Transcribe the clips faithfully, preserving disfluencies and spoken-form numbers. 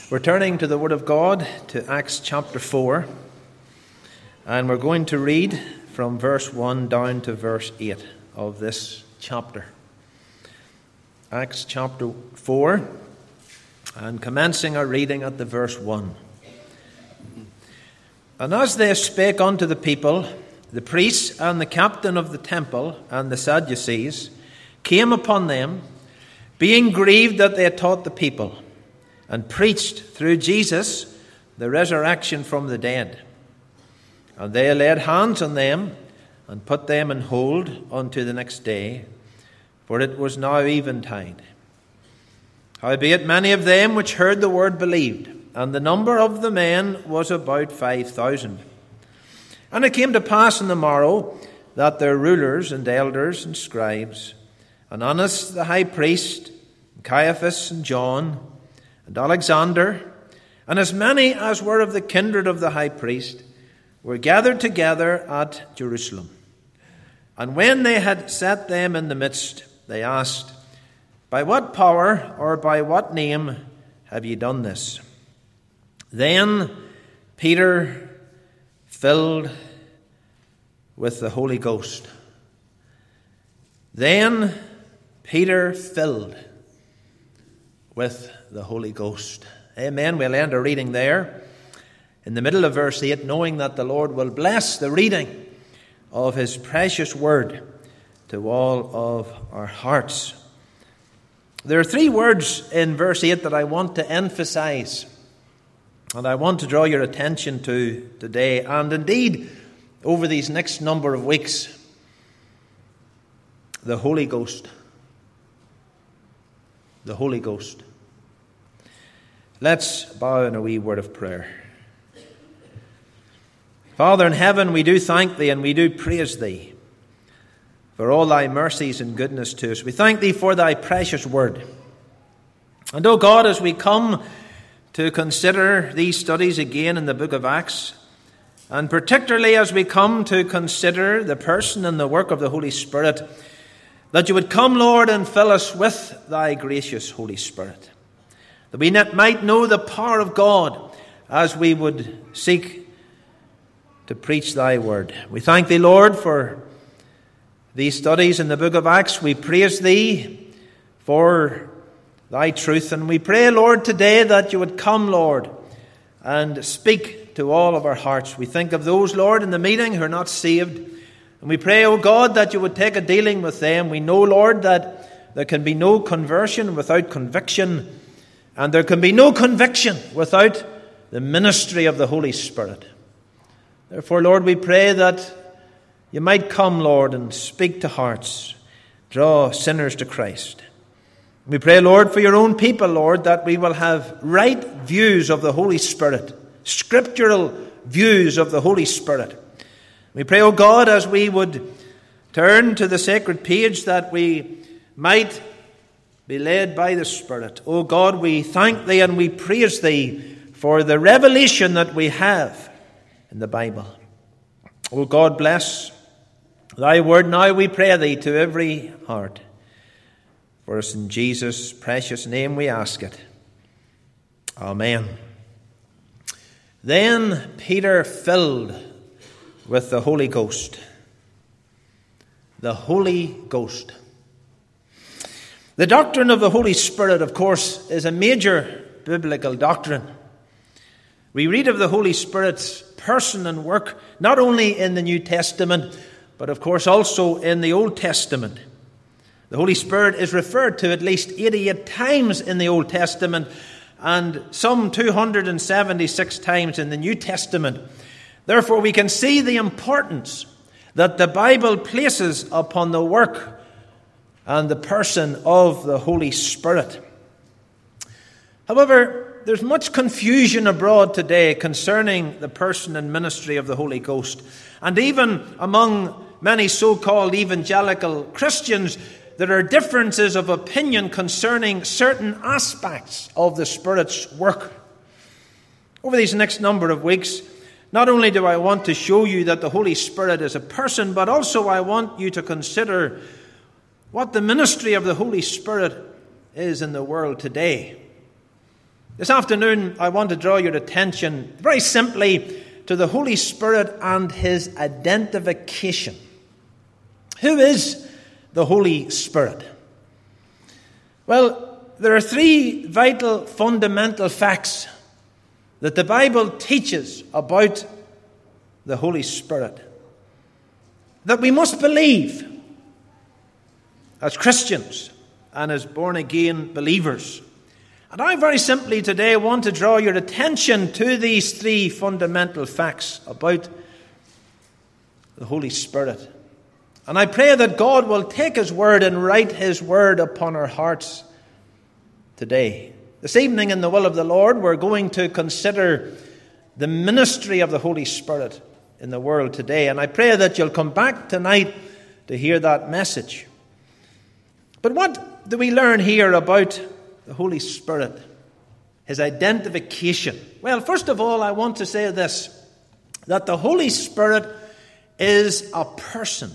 We're turning to the Word of God, to Acts chapter four, and we're going to read from verse one down to verse eight of this chapter. Acts chapter four, and commencing our reading at the verse one. And as they spake unto the people, the priests and the captain of the temple and the Sadducees came upon them, being grieved that they had taught the people, and preached through Jesus the resurrection from the dead. And they laid hands on them, and put them in hold unto the next day, for it was now eventide. Howbeit many of them which heard the word believed, and the number of the men was about five thousand. And it came to pass in the morrow that their rulers and elders and scribes, and Annas the high priest, and Caiaphas and John, and Alexander, and as many as were of the kindred of the high priest, were gathered together at Jerusalem. And when they had set them in the midst, they asked, By what power or by what name have ye done this? Then Peter, filled with the Holy Ghost. Then Peter, filled with the Holy Ghost. Amen. We'll end our reading there in the middle of verse eight, knowing that the Lord will bless the reading of His precious word to all of our hearts. There are three words in verse eight that I want to emphasize, and I want to draw your attention to today, and indeed over these next number of weeks. The Holy Ghost. The Holy Ghost. Let's bow in a wee word of prayer. Father in heaven, we do thank Thee and we do praise Thee for all Thy mercies and goodness to us. We thank Thee for Thy precious word. And, O God, as we come to consider these studies again in the book of Acts, and particularly as we come to consider the person and the work of the Holy Spirit, that You would come, Lord, and fill us with Thy gracious Holy Spirit, that we might know the power of God as we would seek to preach Thy word. We thank Thee, Lord, for these studies in the book of Acts. We praise Thee for Thy truth, and we pray, Lord, today that You would come, Lord, and speak to all of our hearts. We think of those, Lord, in the meeting who are not saved, and we pray, O God, that You would take a dealing with them. We know, Lord, that there can be no conversion without conviction, and there can be no conviction without the ministry of the Holy Spirit. Therefore, Lord, we pray that You might come, Lord, and speak to hearts, draw sinners to Christ. We pray, Lord, for Your own people, Lord, that we will have right views of the Holy Spirit, scriptural views of the Holy Spirit. We pray, O God, as we would turn to the sacred page, that we might be led by the Spirit. O God, we thank Thee and we praise Thee for the revelation that we have in the Bible. O God, bless Thy word now, we pray Thee, to every heart. For us in Jesus' precious name we ask it. Amen. Then Peter, filled with the Holy Ghost. The Holy Ghost. The doctrine of the Holy Spirit, of course, is a major biblical doctrine. We read of the Holy Spirit's person and work not only in the New Testament, but of course also in the Old Testament. The Holy Spirit is referred to at least eighty-eight times in the Old Testament and some two hundred seventy-six times in the New Testament. Therefore, we can see the importance that the Bible places upon the work and the person of the Holy Spirit. However, there's much confusion abroad today concerning the person and ministry of the Holy Ghost. And even among many so-called evangelical Christians, there are differences of opinion concerning certain aspects of the Spirit's work. Over these next number of weeks, not only do I want to show you that the Holy Spirit is a person, but also I want you to consider what the ministry of the Holy Spirit is in the world today. This afternoon, I want to draw your attention very simply to the Holy Spirit and his identification. Who is the Holy Spirit? Well, there are three vital, fundamental facts that the Bible teaches about the Holy Spirit that we must believe as Christians and as born-again believers. And I very simply today want to draw your attention to these three fundamental facts about the Holy Spirit. And I pray that God will take his word and write his word upon our hearts today. This evening, in the will of the Lord, we're going to consider the ministry of the Holy Spirit in the world today. And I pray that you'll come back tonight to hear that message. But what do we learn here about the Holy Spirit? His identification. Well, first of all, I want to say this, that the Holy Spirit is a person.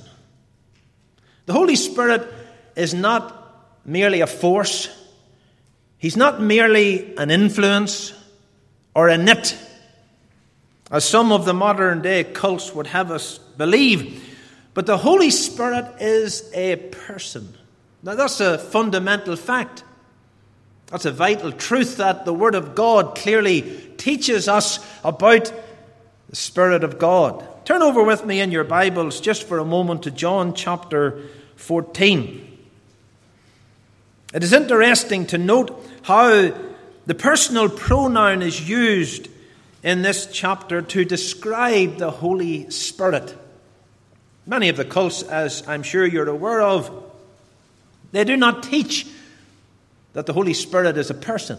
The Holy Spirit is not merely a force. He's not merely an influence or a nit, as some of the modern day cults would have us believe. But the Holy Spirit is a person. Now that's a fundamental fact. That's a vital truth that the Word of God clearly teaches us about the Spirit of God. Turn over with me in your Bibles just for a moment to John chapter fourteen. It is interesting to note how the personal pronoun is used in this chapter to describe the Holy Spirit. Many of the cults, as I'm sure you're aware of, they do not teach that the Holy Spirit is a person.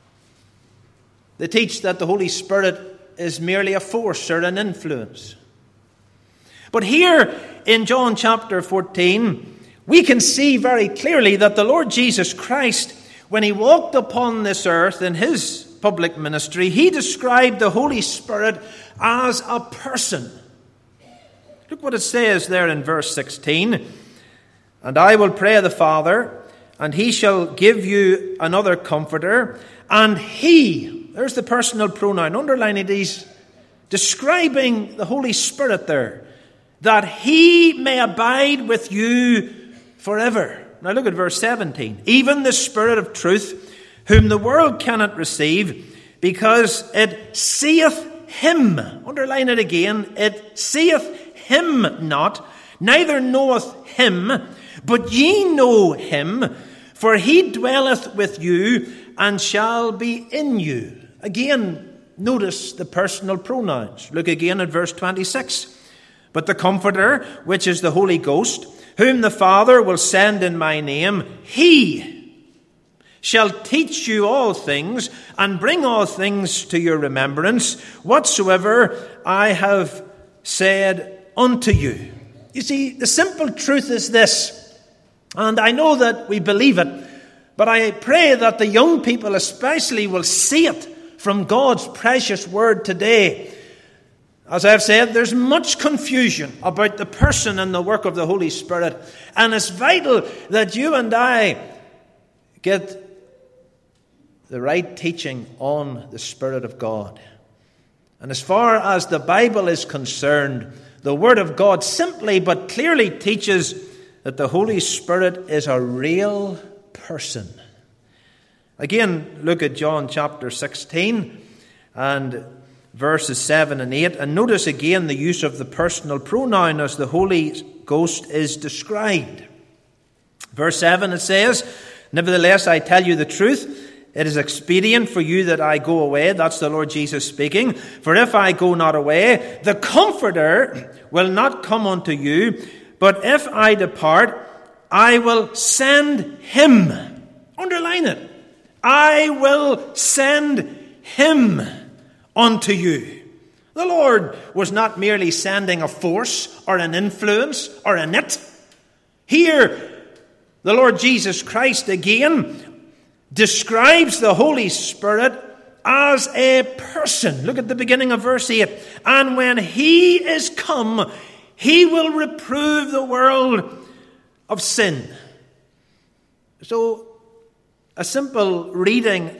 They teach that the Holy Spirit is merely a force or an influence. But here in John chapter fourteen, we can see very clearly that the Lord Jesus Christ, when he walked upon this earth in his public ministry, he described the Holy Spirit as a person. Look what it says there in verse sixteen. And I will pray the Father, and he shall give you another comforter, and he, there's the personal pronoun, underlining these, describing the Holy Spirit there, that he may abide with you forever. Now look at verse seventeen. Even the Spirit of truth, whom the world cannot receive, because it seeth him. Underline it again. It seeth him not, neither knoweth him, but ye know him, for he dwelleth with you and shall be in you. Again, notice the personal pronouns. Look again at verse twenty-six. But the Comforter, which is the Holy Ghost, whom the Father will send in my name, he shall teach you all things and bring all things to your remembrance, whatsoever I have said unto you. You see, the simple truth is this, and I know that we believe it, but I pray that the young people especially will see it from God's precious word today. As I've said, there's much confusion about the person and the work of the Holy Spirit, and it's vital that you and I get the right teaching on the Spirit of God. And as far as the Bible is concerned, the Word of God simply but clearly teaches that the Holy Spirit is a real person. Again, look at John chapter sixteen and verses seven and eight, and notice again the use of the personal pronoun as the Holy Ghost is described. Verse seven, it says, Nevertheless, I tell you the truth, it is expedient for you that I go away. That's the Lord Jesus speaking. For if I go not away, the Comforter will not come unto you. But if I depart, I will send him. Underline it. I will send him unto you. The Lord was not merely sending a force or an influence or a nit. Here, the Lord Jesus Christ again describes the Holy Spirit as a person. Look at the beginning of verse eight. And when he is come, he will reprove the world of sin. So, a simple reading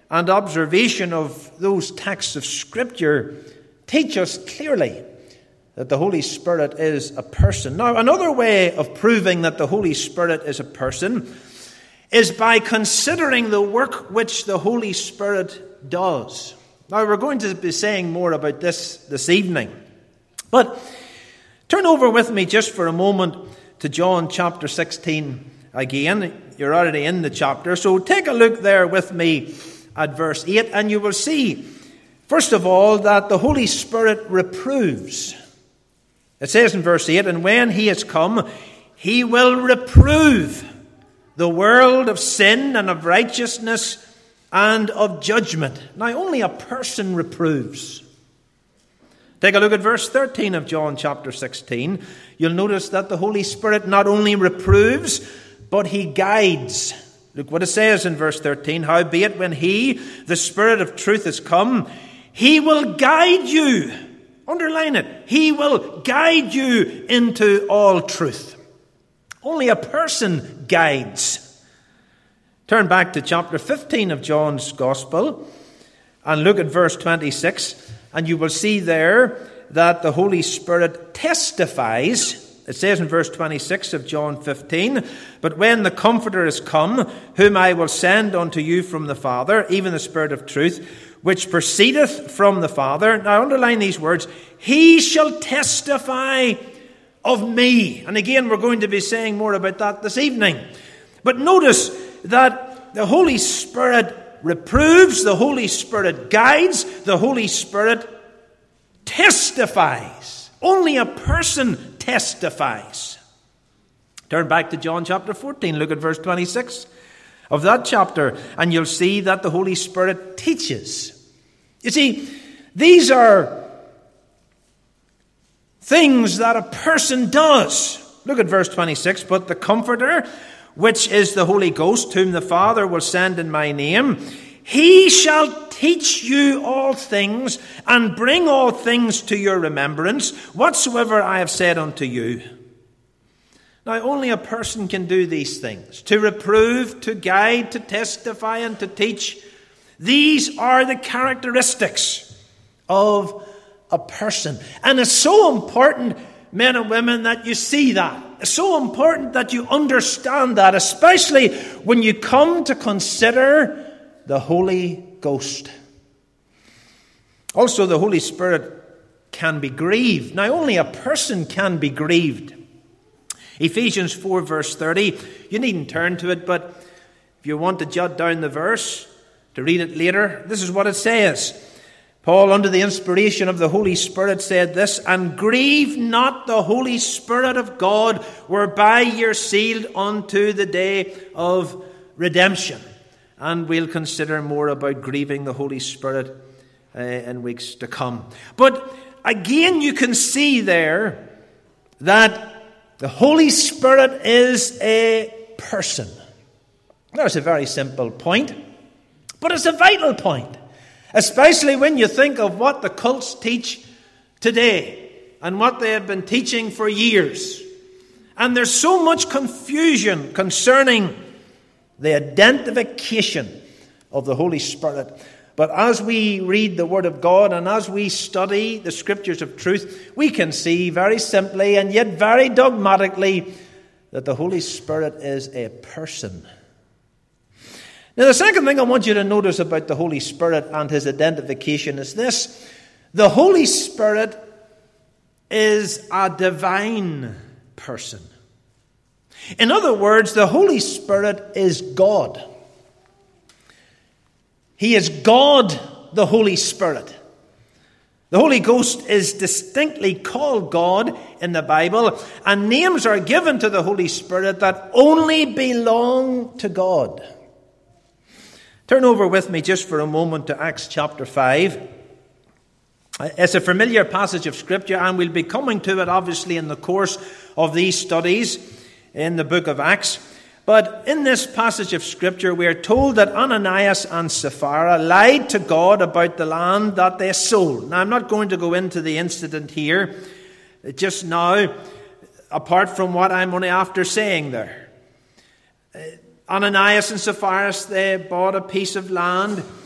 and observation of those texts of Scripture teach us clearly that the Holy Spirit is a person. Now, another way of proving that the Holy Spirit is a person is by considering the work which the Holy Spirit does. Now, we're going to be saying more about this this evening. But turn over with me just for a moment to John chapter sixteen again. You're already in the chapter, so take a look there with me at verse eight, and you will see, first of all, that the Holy Spirit reproves. It says in verse eight, "And when he has come, he will reprove the world of sin and of righteousness and of judgment." Now, only a person reproves. Take a look at verse thirteen of John chapter sixteen. You'll notice that the Holy Spirit not only reproves, but he guides. Look what it says in verse thirteen. "Howbeit, when he, the Spirit of truth, is come, he will guide you." Underline it. He will guide you into all truth. Only a person guides. Turn back to chapter fifteen of John's Gospel and look at verse twenty-six, and you will see there that the Holy Spirit testifies. It says in verse twenty-six of John fifteen, "But when the Comforter is come, whom I will send unto you from the Father, even the Spirit of truth, which proceedeth from the Father." Now underline these words. "He shall testify of me." And again, we're going to be saying more about that this evening. But notice that the Holy Spirit reproves, the Holy Spirit guides, the Holy Spirit testifies. Only a person testifies. Turn back to John chapter fourteen. Look at verse twenty-six of that chapter, and you'll see that the Holy Spirit teaches. You see, these are things that a person does. Look at verse twenty-six. "But the Comforter, which is the Holy Ghost, whom the Father will send in my name, he shall teach you all things, and bring all things to your remembrance, whatsoever I have said unto you." Now, only a person can do these things. To reprove, to guide, to testify, and to teach. These are the characteristics of a person. And it's so important, men and women, that you see that. It's so important that you understand that, especially when you come to consider the Holy Ghost. Also, the Holy Spirit can be grieved. Now, only a person can be grieved. Ephesians four verse thirty. You needn't turn to it, but if you want to jot down the verse to read it later, this is what it says. Paul, under the inspiration of the Holy Spirit, said this, "And grieve not the Holy Spirit of God, whereby you're sealed unto the day of redemption." And we'll consider more about grieving the Holy Spirit uh, in weeks to come. But again, you can see there that the Holy Spirit is a person. That's a very simple point, but it's a vital point. Especially when you think of what the cults teach today and what they have been teaching for years. And there's so much confusion concerning the identification of the Holy Spirit. But as we read the Word of God and as we study the Scriptures of truth, we can see very simply and yet very dogmatically that the Holy Spirit is a person. Now, the second thing I want you to notice about the Holy Spirit and his identification is this. The Holy Spirit is a divine person. In other words, the Holy Spirit is God. He is God, the Holy Spirit. The Holy Ghost is distinctly called God in the Bible, and names are given to the Holy Spirit that only belong to God. Turn over with me just for a moment to Acts chapter five. It's a familiar passage of Scripture, and we'll be coming to it obviously in the course of these studies in the book of Acts. But in this passage of Scripture, we are told that Ananias and Sapphira lied to God about the land that they sold. Now, I'm not going to go into the incident here just now, apart from what I'm only after saying there. Uh, Ananias and Sapphira, they bought a piece of land,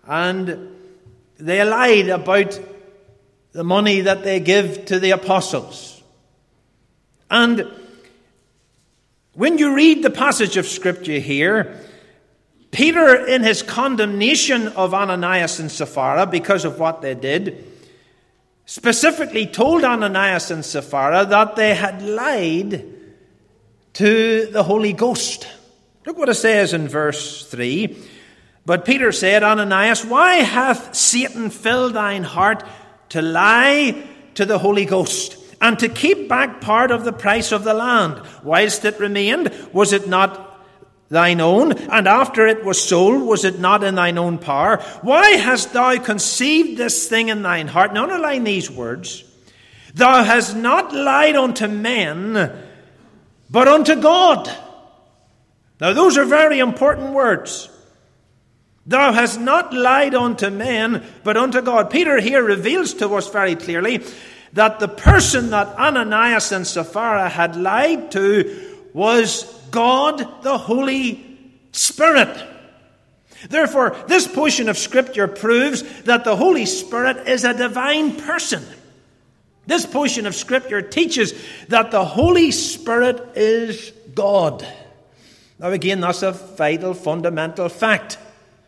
and they lied about the money that they give to the apostles. And when you read the passage of Scripture here, Peter, in his condemnation of Ananias and Sapphira because of what they did, specifically told Ananias and Sapphira that they had lied to the Holy Ghost. Look what it says in verse three. But Peter said, Ananias, why hath Satan filled thine heart to lie to the Holy Ghost, and to keep back part of the price of the land, whilst it remained? Was it not thine own? And after it was sold, was it not in thine own power? Why hast thou conceived this thing in thine heart? Now underline these words. Thou hast not lied unto men, but unto God. Now those are very important words. Thou hast not lied unto men, but unto God. Peter here reveals to us very clearly that the person that Ananias and Sapphira had lied to was God, the Holy Spirit. Therefore, this portion of Scripture proves that the Holy Spirit is a divine person. This portion of Scripture teaches that the Holy Spirit is God. Now again, that's a vital, fundamental fact.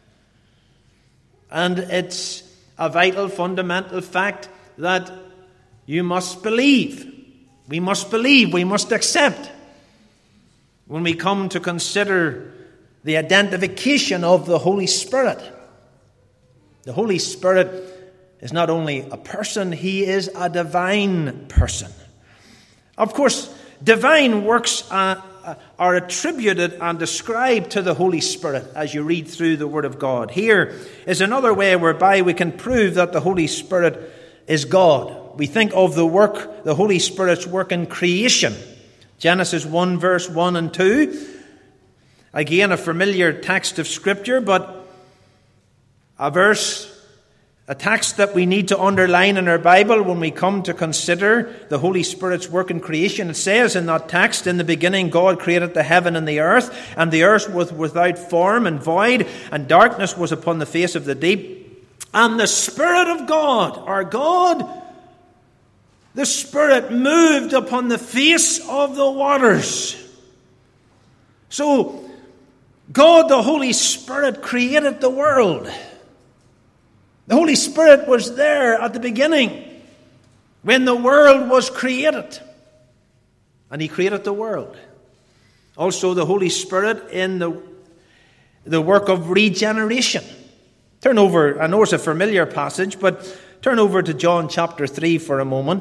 And it's a vital, fundamental fact that you must believe. We must believe, we must accept when we come to consider the identification of the Holy Spirit. The Holy Spirit is not only a person, he is a divine person. Of course, divine works are, are attributed and described to the Holy Spirit as you read through the Word of God. Here is another way whereby we can prove that the Holy Spirit is God. We think of the work, the Holy Spirit's work in creation. Genesis one, verse one and two. Again, a familiar text of Scripture, but a verse, a text that we need to underline in our Bible when we come to consider the Holy Spirit's work in creation. It says in that text, in the beginning God created the heaven and the earth, and the earth was without form and void, and darkness was upon the face of the deep. And the Spirit of God, our God, the Spirit moved upon the face of the waters. So, God, the Holy Spirit, created the world. The Holy Spirit was there at the beginning when the world was created. And He created the world. Also, the Holy Spirit in the, the work of regeneration. Turn over, I know it's a familiar passage, but turn over to John chapter three for a moment.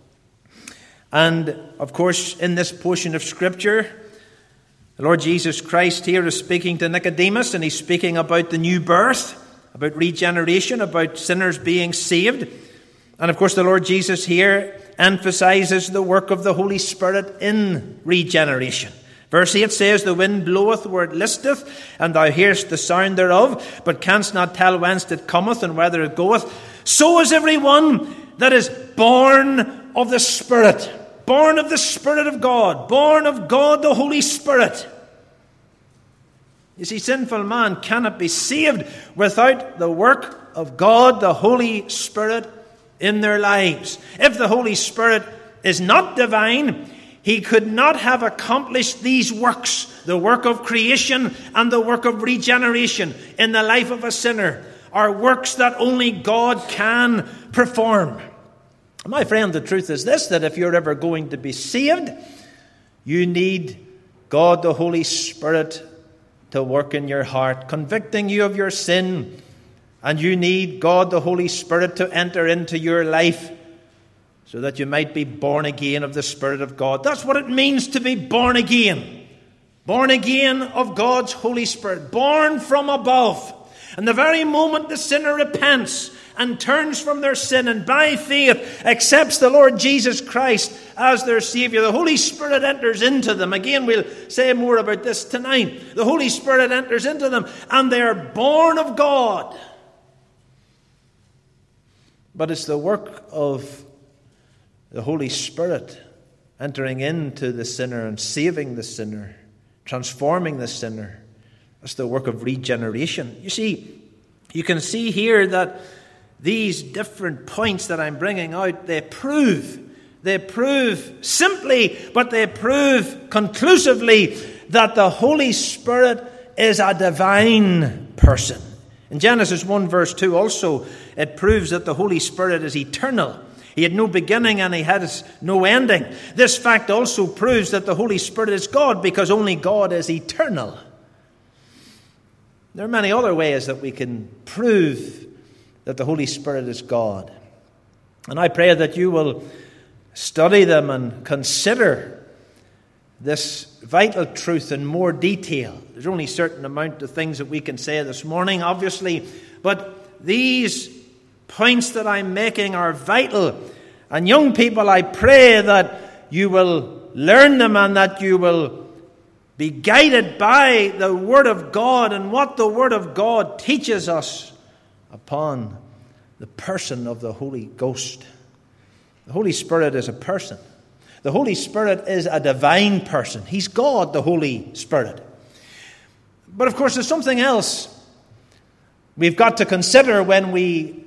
And, of course, in this portion of Scripture, the Lord Jesus Christ here is speaking to Nicodemus, and He's speaking about the new birth, about regeneration, about sinners being saved. And, of course, the Lord Jesus here emphasizes the work of the Holy Spirit in regeneration. Verse eight says, the wind bloweth where it listeth, and thou hearest the sound thereof, but canst not tell whence it cometh and whither it goeth. So is every one that is born of the Spirit. Born of the Spirit of God. Born of God the Holy Spirit. You see, sinful man cannot be saved without the work of God, the Holy Spirit, in their lives. If the Holy Spirit is not divine, He could not have accomplished these works, the work of creation and the work of regeneration in the life of a sinner, are works that only God can perform. My friend, the truth is this, that if you're ever going to be saved, you need God, the Holy Spirit, to work in your heart, convicting you of your sin. And you need God, the Holy Spirit, to enter into your life so that you might be born again of the Spirit of God. That's what it means to be born again. Born again of God's Holy Spirit. Born from above. And the very moment the sinner repents and turns from their sin and by faith accepts the Lord Jesus Christ as their Savior, the Holy Spirit enters into them. Again, we'll say more about this tonight. The Holy Spirit enters into them and they are born of God. But it's the work of the Holy Spirit entering into the sinner and saving the sinner, transforming the sinner. That's the work of regeneration. You see, You can see here that these different points that I'm bringing out, they prove, they prove simply, but they prove conclusively that the Holy Spirit is a divine person. In Genesis one verse two also, it proves that the Holy Spirit is eternal. He had no beginning and he has no ending. This fact also proves that the Holy Spirit is God, because only God is eternal. There are many other ways that we can prove that the Holy Spirit is God. And I pray that you will study them and consider this vital truth in more detail. There's only a certain amount of things that we can say this morning, obviously, but these points that I'm making are vital. And young people, I pray that you will learn them and that you will be guided by the Word of God and what the Word of God teaches us upon the person of the Holy Ghost. The Holy Spirit is a person. The Holy Spirit is a divine person. He's God, the Holy Spirit. But of course, there's something else we've got to consider when we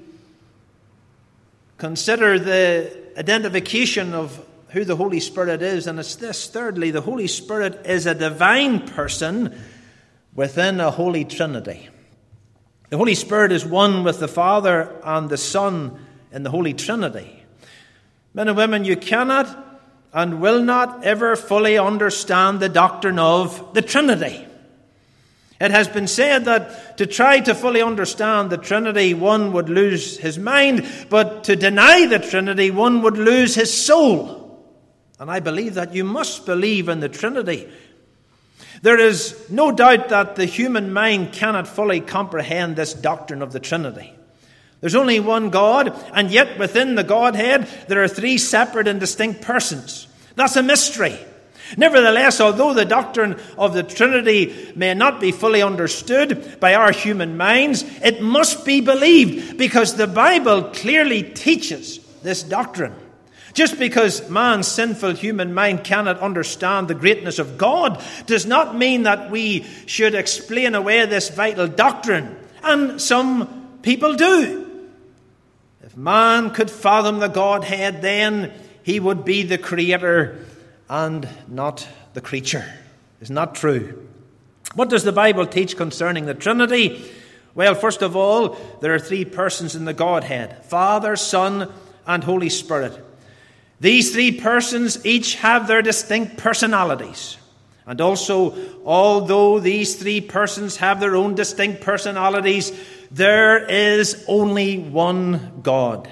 consider the identification of who the Holy Spirit is, and it's this. Thirdly, the Holy Spirit is a divine person within a Holy Trinity. The Holy Spirit is one with the Father and the Son in the Holy Trinity. Men and women, you cannot and will not ever fully understand the doctrine of the Trinity. It has been said that to try to fully understand the Trinity, one would lose his mind, but to deny the Trinity, one would lose his soul. And I believe that you must believe in the Trinity. There is no doubt that the human mind cannot fully comprehend this doctrine of the Trinity. There's only one God, and yet within the Godhead there are three separate and distinct persons. That's a mystery. Nevertheless, although the doctrine of the Trinity may not be fully understood by our human minds, it must be believed, because the Bible clearly teaches this doctrine. Just because man's sinful human mind cannot understand the greatness of God does not mean that we should explain away this vital doctrine. And some people do. If man could fathom the Godhead, then he would be the creator and not the creature. It's not true. What does the Bible teach concerning the Trinity? Well, first of all, there are three persons in the Godhead: Father, Son, and Holy Spirit. These three persons each have their distinct personalities. And also, although these three persons have their own distinct personalities, there is only one God.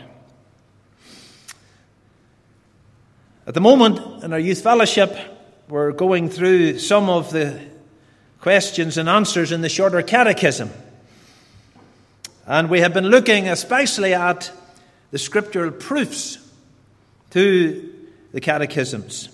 At the moment, in our youth fellowship, we're going through some of the questions and answers in the shorter catechism. And we have been looking especially at the scriptural proofs to the catechisms.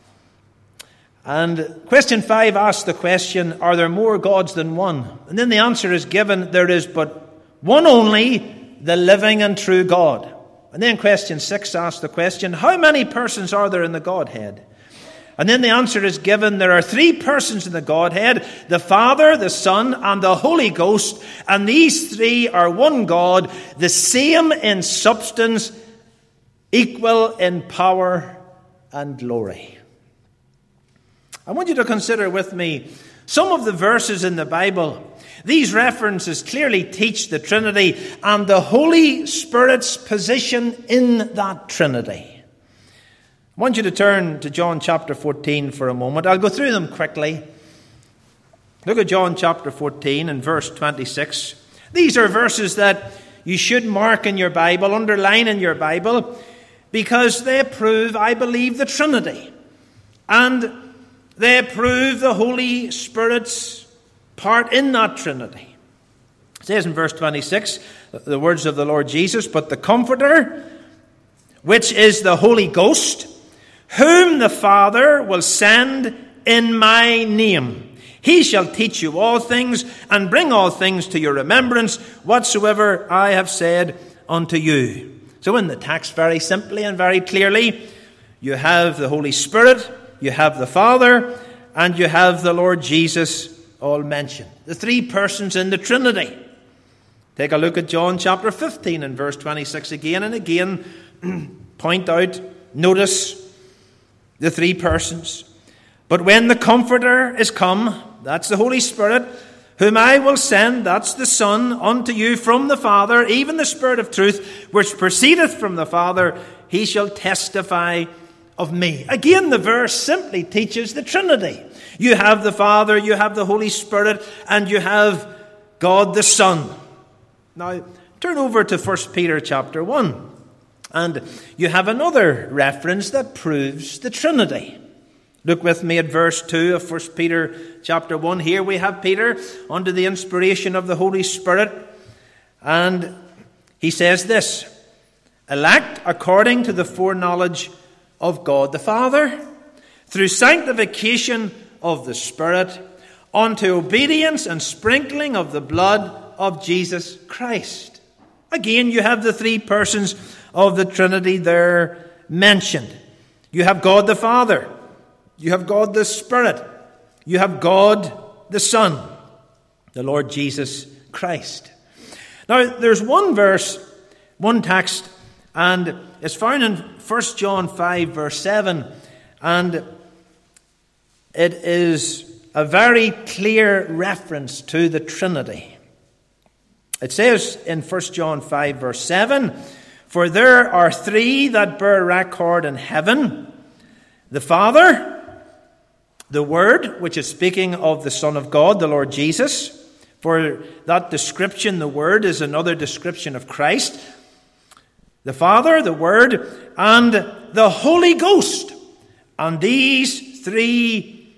And question five asks the question, are there more gods than one? And then the answer is given, there is but one only, the living and true God. And then question six asks the question, how many persons are there in the Godhead? And then the answer is given, there are three persons in the Godhead, the Father, the Son, and the Holy Ghost. And these three are one God, the same in substance, equal in power and glory. I want you to consider with me some of the verses in the Bible. These references clearly teach the Trinity and the Holy Spirit's position in that Trinity. I want you to turn to John chapter fourteen for a moment. I'll go through them quickly. Look at John chapter fourteen and verse twenty-six. These are verses that you should mark in your Bible, underline in your Bible, because they prove, I believe, the Trinity. And they prove the Holy Spirit's part in that Trinity. It says in verse twenty-six, the words of the Lord Jesus, but the Comforter, which is the Holy Ghost, whom the Father will send in my name, he shall teach you all things and bring all things to your remembrance, whatsoever I have said unto you. So in the text, very simply and very clearly, you have the Holy Spirit, you have the Father, and you have the Lord Jesus all mentioned. The three persons in the Trinity. Take a look at John chapter fifteen and verse twenty-six again and again. Point out, notice the three persons. But when the Comforter is come, that's the Holy Spirit, whom I will send, that's the Son, unto you from the Father, even the Spirit of truth, which proceedeth from the Father, he shall testify of me. Again, the verse simply teaches the Trinity. You have the Father, you have the Holy Spirit, and you have God the Son. Now, turn over to First Peter chapter one, and you have another reference that proves the Trinity. Look with me at verse two of First Peter chapter one. Here we have Peter under the inspiration of the Holy Spirit, and he says this: elect according to the foreknowledge of God the Father, through sanctification of the Spirit, unto obedience and sprinkling of the blood of Jesus Christ. Again, you have the three persons of the Trinity there mentioned. You have God the Father, you have God the Spirit, you have God the Son, the Lord Jesus Christ. Now, there's one verse, one text, and it's found in First John five, verse seven, and it is a very clear reference to the Trinity. It says in First John five, verse seven, for there are three that bear record in heaven, the Father, the Word, which is speaking of the Son of God, the Lord Jesus. For that description, the Word, is another description of Christ. The Father, the Word, and the Holy Ghost. And these three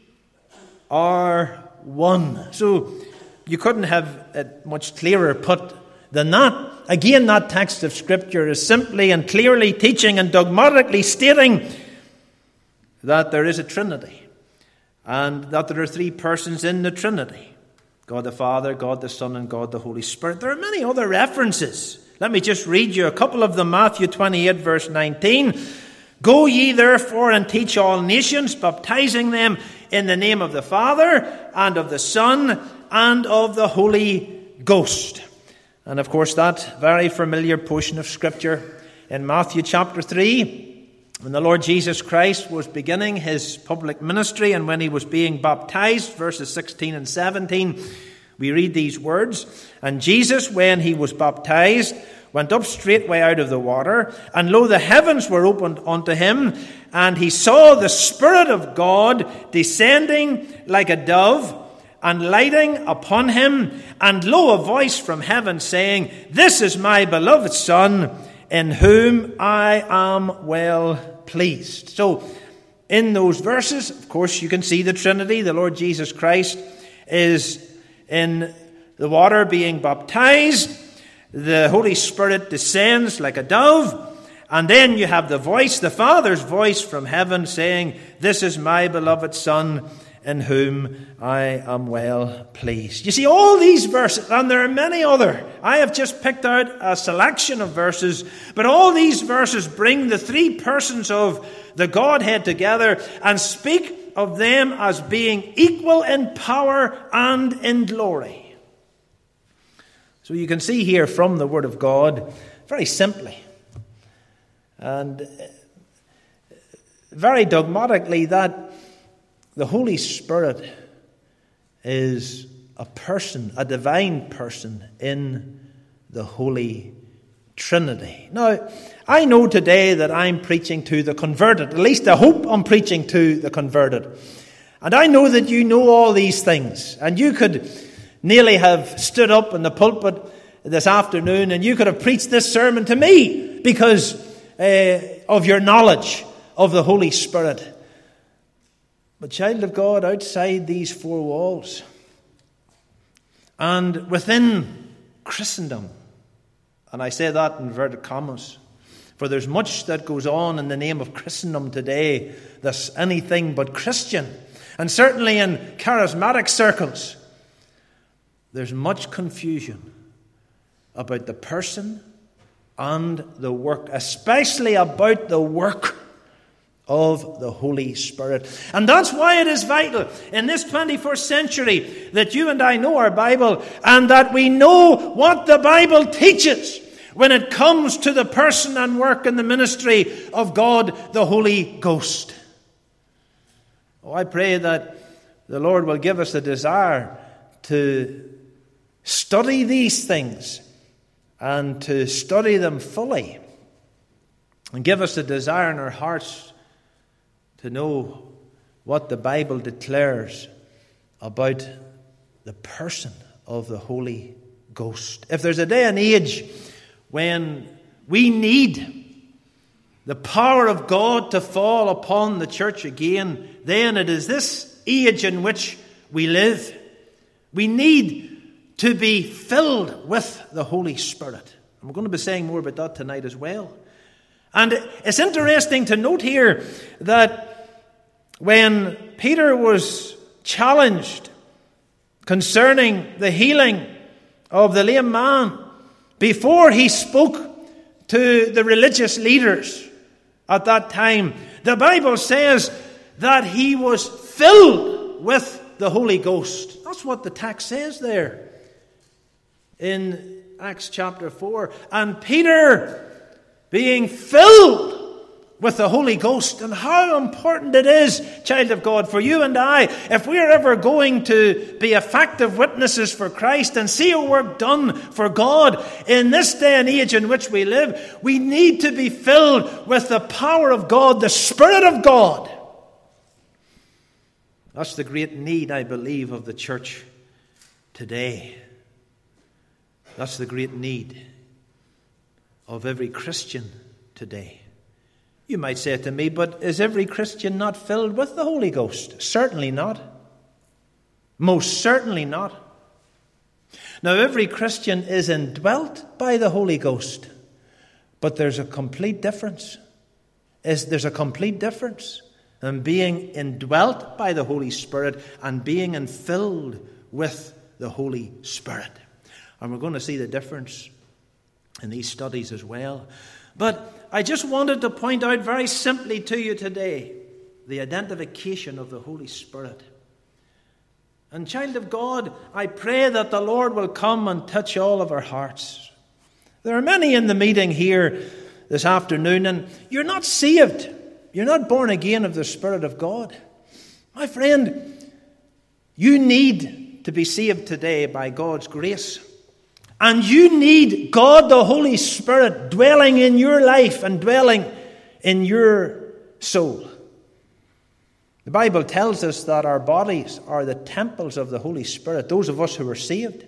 are one. So you couldn't have it much clearer put than that. Again, that text of Scripture is simply and clearly teaching and dogmatically stating that there is a Trinity, and that there are three persons in the Trinity: God the Father, God the Son, and God the Holy Spirit. There are many other references. Let me just read you a couple of them. Matthew twenty-eight, verse nineteen. Go ye therefore and teach all nations, baptizing them in the name of the Father, and of the Son, and of the Holy Ghost. And of course, that very familiar portion of Scripture in Matthew chapter three, when the Lord Jesus Christ was beginning his public ministry and when he was being baptized, verses sixteen and seventeen, we read these words: and Jesus, when he was baptized, went up straightway out of the water, and lo, the heavens were opened unto him, and he saw the Spirit of God descending like a dove, and lighting upon him, and lo, a voice from heaven saying, This is my beloved Son, in whom I am well pleased. So, in those verses, of course, you can see the Trinity. The Lord Jesus Christ is in the water being baptized. The Holy Spirit descends like a dove. And then you have the voice, the Father's voice from heaven saying, This is my beloved Son, in whom I am well pleased. You see, all these verses, and there are many other. I have just picked out a selection of verses, but all these verses bring the three persons of the Godhead together and speak of them as being equal in power and in glory. So you can see here from the Word of God, very simply and very dogmatically, that the Holy Spirit is a person, a divine person in the Holy Trinity. Now, I know today that I'm preaching to the converted. At least I hope I'm preaching to the converted. And I know that you know all these things. And you could nearly have stood up in the pulpit this afternoon and you could have preached this sermon to me because uh, of your knowledge of the Holy Spirit. But child of God, outside these four walls and within Christendom, and I say that in inverted commas, for there's much that goes on in the name of Christendom today that's anything but Christian. And certainly in charismatic circles, there's much confusion about the person and the work, especially about the work of the Holy Spirit. And that's why it is vital in this twenty-first century that you and I know our Bible and that we know what the Bible teaches when it comes to the person and work and the ministry of God, the Holy Ghost. Oh, I pray that the Lord will give us a desire to study these things and to study them fully, and give us a desire in our hearts to know what the Bible declares about the person of the Holy Ghost. If there's a day and age when we need the power of God to fall upon the church again, then it is this age in which we live. We need to be filled with the Holy Spirit. And we're going to be saying more about that tonight as well. And it's interesting to note here that when Peter was challenged concerning the healing of the lame man, before he spoke to the religious leaders at that time, the Bible says that he was filled with the Holy Ghost. That's what the text says there in Acts chapter four. And Peter being filled with the Holy Ghost. And how important it is, child of God, for you and I, if we are ever going to be effective witnesses for Christ and see a work done for God in this day and age in which we live, we need to be filled with the power of God, the Spirit of God. That's the great need, I believe, of the church today. That's the great need of every Christian today. You might say to me, but is every Christian not filled with the Holy Ghost? Certainly not. Most certainly not. Now, every Christian is indwelt by the Holy Ghost, but there's a complete difference. Is there's a complete difference in being indwelt by the Holy Spirit and being filled with the Holy Spirit. And we're going to see the difference in these studies as well. But I just wanted to point out very simply to you today the identification of the Holy Spirit. And child of God, I pray that the Lord will come and touch all of our hearts. There are many in the meeting here this afternoon, and you're not saved. You're not born again of the Spirit of God. My friend, you need to be saved today by God's grace. And you need God the Holy Spirit dwelling in your life and dwelling in your soul. The Bible tells us that our bodies are the temples of the Holy Spirit, those of us who are saved.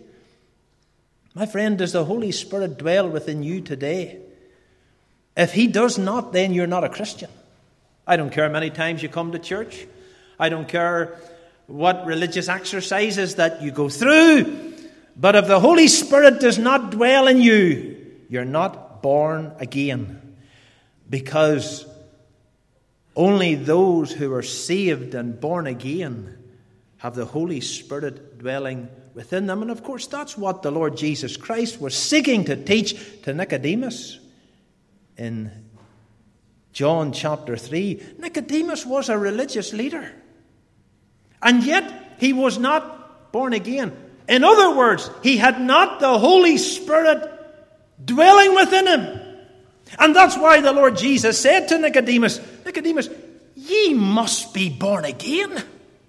My friend, does the Holy Spirit dwell within you today? If He does not, then you're not a Christian. I don't care how many times you come to church. I don't care what religious exercises that you go through. But if the Holy Spirit does not dwell in you, you're not born again. Because only those who are saved and born again have the Holy Spirit dwelling within them. And of course, that's what the Lord Jesus Christ was seeking to teach to Nicodemus in John chapter three. Nicodemus was a religious leader. And yet, he was not born again. In other words, he had not the Holy Spirit dwelling within him. And that's why the Lord Jesus said to Nicodemus, Nicodemus, ye must be born again.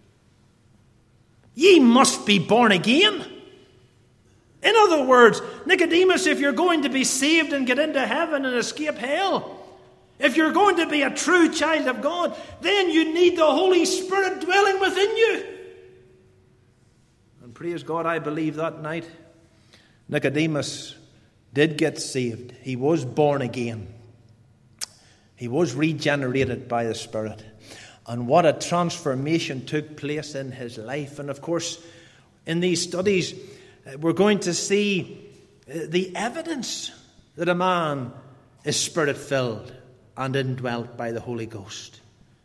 Ye must be born again. In other words, Nicodemus, if you're going to be saved and get into heaven and escape hell, if you're going to be a true child of God, then you need the Holy Spirit dwelling within you. And praise God, I believe that night Nicodemus did get saved. He was born again. He was regenerated by the Spirit. And what a transformation took place in his life. And of course, in these studies, we're going to see the evidence that a man is Spirit-filled and indwelt by the Holy Ghost.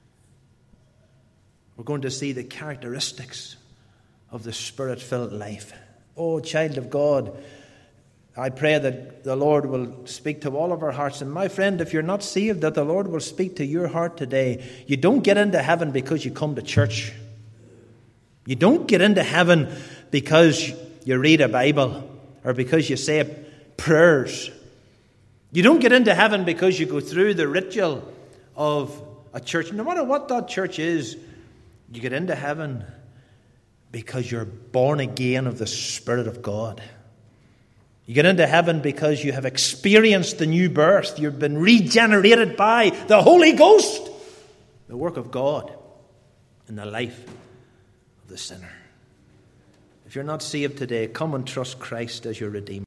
We're going to see the characteristics of the Spirit-filled life. Oh, child of God, I pray that the Lord will speak to all of our hearts. And my friend, if you're not saved, that the Lord will speak to your heart today. You don't get into heaven because you come to church. You don't get into heaven because you read a Bible or because you say prayers. You don't get into heaven because you go through the ritual of a church. No matter what that church is, you get into heaven because you're born again of the Spirit of God. You get into heaven because you have experienced the new birth. You've been regenerated by the Holy Ghost, the work of God in the life of the sinner. If you're not saved today, come and trust Christ as your Redeemer.